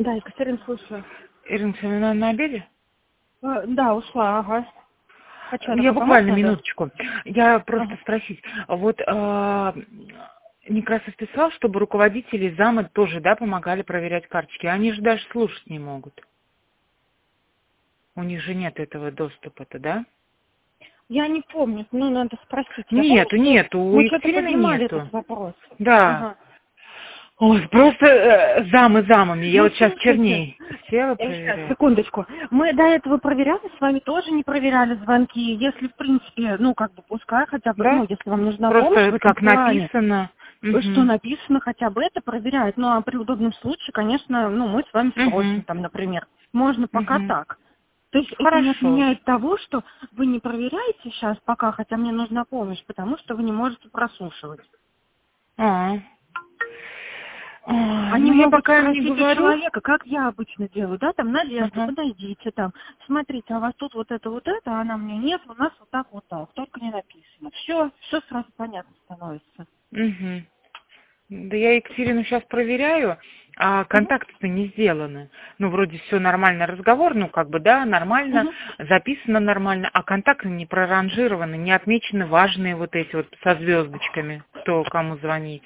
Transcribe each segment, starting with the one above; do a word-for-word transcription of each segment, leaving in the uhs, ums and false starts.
Да, Екатерина, слушаю. Ирина Семеновна на обеде? Э, Да, ушла, ага. А что, Я такой помочь буквально надо? минуточку. Я просто Ага. спросить. Вот э, Некрасов писал, чтобы руководители замы тоже, да, помогали проверять карточки. Они же даже слушать не могут. У них же нет этого доступа-то, да? Я не помню, ну, надо спросить. Я помню, Нету, что нету, у мы что-то Екатерины поднимали нету. этот вопрос. Да. Ага. Ой, просто э, замы замами. Я Ну, вот сейчас слушайте, черней села сейчас, проверять. секундочку. Мы до этого проверяли, с вами тоже не проверяли звонки. Если, в принципе, ну, как бы, пускай хотя бы, Да? ну, если вам нужна помощь Просто в это этом как плане, написано. что Угу. написано, хотя бы это проверяют. Ну, а при удобном случае, конечно, ну, мы с вами Угу. спросим там, например. Можно пока Угу. так. То есть это не Хорошо. отменяет того, что вы не проверяете сейчас пока, хотя мне нужна помощь, потому что вы не можете прослушивать. А. Ой, Они ну я могут пока им не спросить у говорю. человека, как я обычно делаю, да, там, Надежда, Ага. подойдите, там, смотрите, а у вас тут вот это, вот это, а она мне нет, у нас вот так, вот так, только не написано. Все, все сразу понятно становится. Угу. Да я Екатерину сейчас проверяю, а Угу, контакты-то не сделаны. Ну, вроде все нормально, разговор, ну, как бы, да, нормально, угу. записано нормально, а контакты не проранжированы, не отмечены важные вот эти вот со звездочками, кто кому звонить.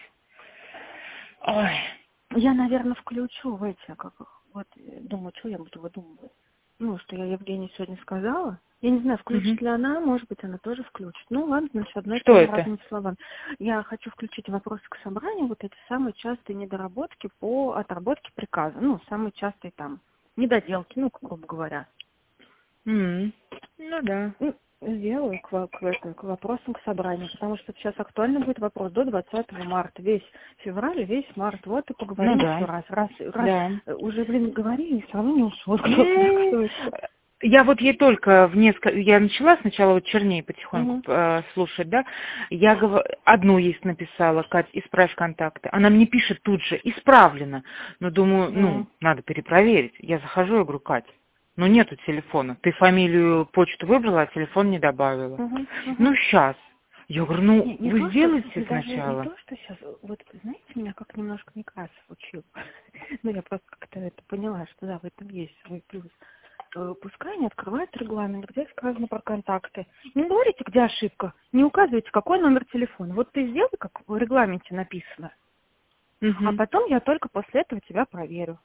Ой. Я, наверное, включу в эти, как их, вот, э, думаю, что я буду выдумывать. Ну, что я Евгении сегодня сказала. Я не знаю, Мгм. включит ли она, может быть, она тоже включит. Ну, ладно, значит, одно и Что то же это? разными словами. Я хочу включить вопросы к собранию, вот эти самые частые недоработки по отработке приказа. Ну, самые частые там недоделки, ну, грубо говоря. М. Ну да. Ну, сделаю к, во- к, это, к вопросам к собранию, потому что сейчас актуальный будет вопрос до двадцатого марта. Весь февраль, и весь март. Вот и Ну поговорим еще да. раз. Раз, раз Да. э, уже, блин, говорили, все равно не ушел кто-то. Так Ну, что это... я вот ей только в несколько, я начала сначала вот черней потихоньку Мгм. э, слушать, да, я гов- одну есть написала, Кать, исправь контакты. Она мне пишет тут же, исправлено. Но думаю, ну, М. надо перепроверить. Я захожу, я говорю, Кать, ну нету телефона. Ты фамилию, почту выбрала, а телефон не добавила. Мгм. Мгм. Ну, сейчас. Я говорю, ну, Не, не вы то, что, сделайте даже не сначала. то, что сейчас, вот, знаете, меня как немножко Некрасов учил. Ну, я просто как-то это поняла, что да, в этом есть свой плюс. Э, Пускай они открывают регламент, где сказано про контакты. Не говорите, где ошибка, не указывайте, какой номер телефона. Вот ты сделай, как в регламенте написано, а Угу. потом я только после этого тебя проверю.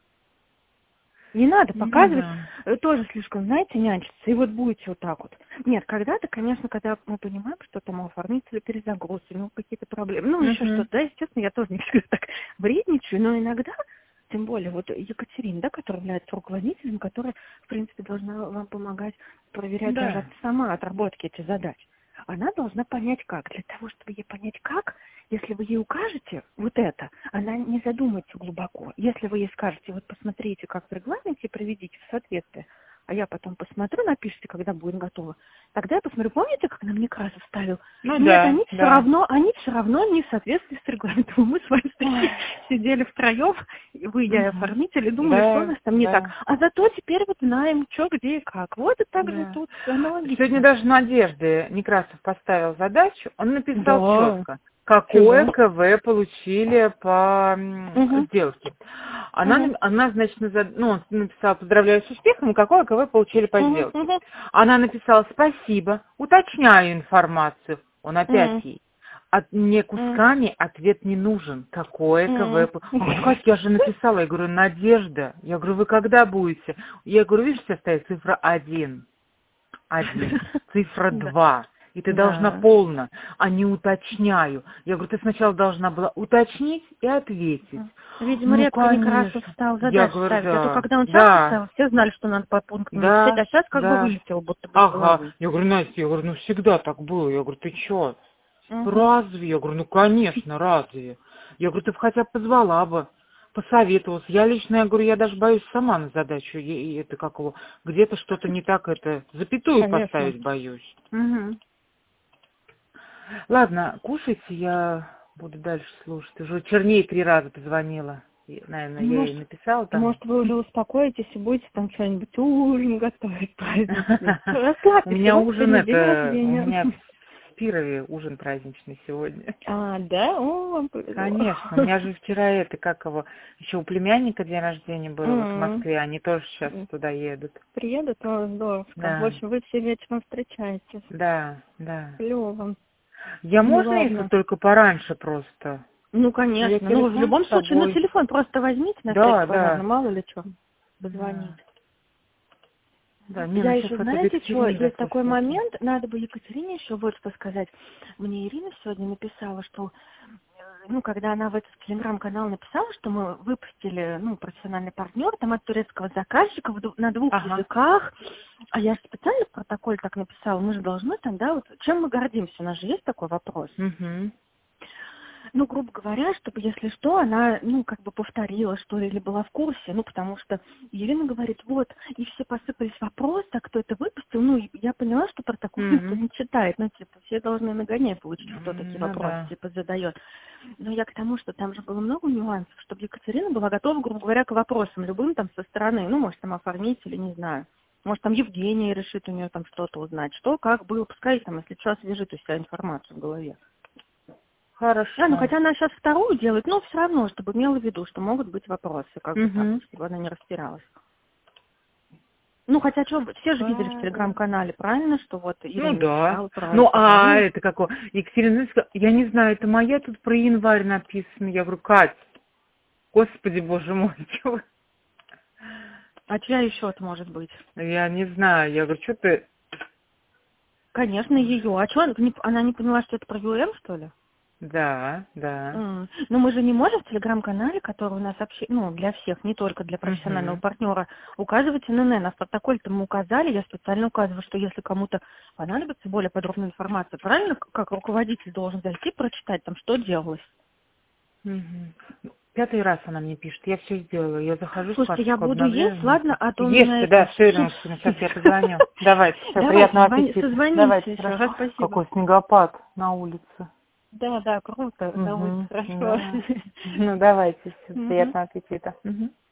Не надо Ну показывать, да. э, тоже слишком, знаете, нянчиться, и вот будете вот так вот. Нет, когда-то, конечно, когда мы понимаем, что там у оформителя перезагруз, у него какие-то проблемы, ну, еще Угу. что-то, да, естественно, я тоже не всегда так вредничаю, но иногда, тем более, вот Екатерина, да, которая является руководителем, которая, в принципе, должна вам помогать проверять даже Да. от- сама отработки этих задач. Она должна понять как. Для того, чтобы ей понять как, если вы ей укажете вот это, она не задумается глубоко. Если вы ей скажете, вот посмотрите, как в регламенте, приведите в соответствие, а я потом посмотрю, напишите, когда будет готово. Тогда я посмотрю, помните, как нам Некрасов ставил? Ну Нет, да, они все да. равно, они все равно не в соответствии с регламентом. Мы с вами Ой. такие сидели втроем, и вы, я и Угу. оформитель, и думали, что у Да, нас там не так. да. А зато теперь вот знаем, что, где и как. Вот и так же Да. тут Сегодня аналогично. даже Надежды Некрасов поставил задачу, он написал Да. четко, какое Чего? КВ получили по м, Угу. сделке. Она, Угу. нам- она значит, назад- ну, он написал, поздравляю с успехом, какое КВ получили по Угу. сделке. Угу. Она написала, спасибо, уточняю информацию. Он опять Угу. ей. От, мне кусками ответ не нужен. Какое КВ? по- Он говорит, Кать, я же написала. Я говорю, Надежда. Я говорю, вы когда будете? Я говорю, видишь, сейчас стоит цифра один. Один. Цифра Да. два. И ты должна Да. полно, а не уточняю. Я говорю, ты сначала должна была уточнить и ответить. Видимо, Ну, редко Некрасов конечно. стал Я задачи говорю, ставить. А то, да, когда он часто да, ставил, все знали, что надо по пунктам написать, да, а сейчас как бы да. вылетело будто бы из Ага. головы. Я говорю, Настя, я говорю, ну всегда так было. Я говорю, ты чё? Угу. Разве? Я говорю, ну конечно, разве? Я говорю, ты бы хотя бы позвала бы, посоветовалась. Я лично, я говорю, я даже боюсь сама на задачу, и, и это как его, где-то что-то не так, это, запятую Конечно. поставить боюсь. Угу. Ладно, кушайте, я буду дальше слушать. Уже черней три раза позвонила. И, наверное, я ей Может, написала там. может, вы уже успокоитесь и будете там что-нибудь ужин готовить праздничный. У Расслабьтесь, у меня вас ужин сегодня день это, у рождения. меня Пирове ужин праздничный сегодня. А, да? О, вам повезло. Конечно, у меня же вчера это, как его, еще у племянника день рождения был вот в Москве, они тоже сейчас туда едут. Приедут? О, здорово. Да. В общем, вы все вечером встречаетесь. Да, да. Клево. Я Ну, можно, ладно. если только пораньше просто? Ну, конечно. Я Ну, в телефон любом с случае, ну, собой. телефон просто возьмите на Да, всякий да. пожарный, мало ли что, позвонить. Да, не, Я ну, еще, сейчас знаете, это что, Екатерина есть такой заслушает. момент, надо бы Екатерине еще вот что сказать. Мне Ирина сегодня написала, что, э, ну, когда она в этот телеграм-канал написала, что мы выпустили, ну, профессиональный партнер, там от турецкого заказчика в ду- на двух Ага. языках, а я же специально в протоколе так написала, мы же должны там, да, вот, чем мы гордимся, у нас же есть такой вопрос. Угу. Ну, грубо говоря, чтобы, если что, она, ну, как бы повторила, что ли, или была в курсе, ну, потому что Елена говорит, вот, и все посыпались вопросы, а кто это выпустил, ну, и я поняла, что протокол Мгм. никто не читает, ну, типа, все должны нагонять получить, кто такие Ну вопросы, да. типа, задает. Но я к тому, что там же было много нюансов, чтобы Екатерина была готова, грубо говоря, к вопросам любым там со стороны, ну, может, там оформить или не знаю. Может, там Евгения решит у нее там что-то узнать, что, как было, пускай там, если что, освежит у себя информацию в голове. Хорошо. А, ну хотя она сейчас вторую делает, но все равно, чтобы имела в виду, что могут быть вопросы, как бы так, Угу. чтобы она не растерялась. Ну, хотя что, все же видели в телеграм-канале, правильно, что вот Ирина Ну да. написала про Ну, это, а да? это какое? Екатерина, сказала, я не знаю, это моя тут про январь написано. Я говорю, Кать, господи, боже мой, чё вы? А чья еще это может быть? Я не знаю. Я говорю, что ты... Конечно, ее. А что, она не поняла, что это про ю эм, что ли? Да, да. М. Но мы же не можем в телеграм-канале, который у нас вообще, ну, для всех, не только для профессионального Угу. партнера, указывать эн эн эн. А в протоколе-то мы указали, я специально указываю, что если кому-то понадобится более подробная информация, правильно, к- как руководитель должен зайти, прочитать там, что делалось. Угу. Пятый раз она мне пишет, я все сделала. Я захожу в Слушайте, я карточку буду обновляю. есть, ладно, а то у Ешь меня ты, это... да, все, Ирина, сейчас я позвоню. Давайте, все, Давайте, приятного звони- аппетита. созвонимся Давайте, еще хорошо. раз, спасибо. Какой снегопад на улице. Да, да, круто, на улице Угу. хорошо. Да. Ну, давайте, все, Мгм. приятного аппетита. Мгм.